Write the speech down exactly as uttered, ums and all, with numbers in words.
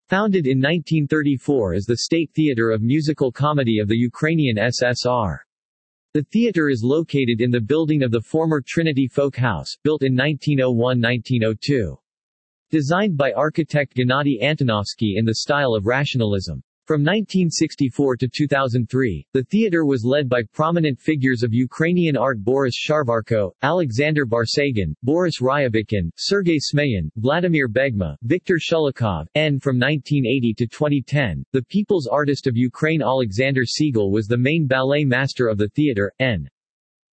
Founded in nineteen thirty-four as the State Theatre of Musical Comedy of the Ukrainian S S R. The theatre is located in the building of the former Trinity Folk House, built in nineteen oh one to nineteen oh two. Designed by architect Gennady Antonovsky in the style of rationalism. From nineteen sixty-four to two thousand three, the theatre was led by prominent figures of Ukrainian art Boris Sharvarko, Alexander Barsegin, Boris Ryabikin, Sergei Smeyin, Vladimir Begma, Viktor Shulikov, and from nineteen eighty to twenty ten, the People's Artist of Ukraine Alexander Siegel was the main ballet master of the theatre. N.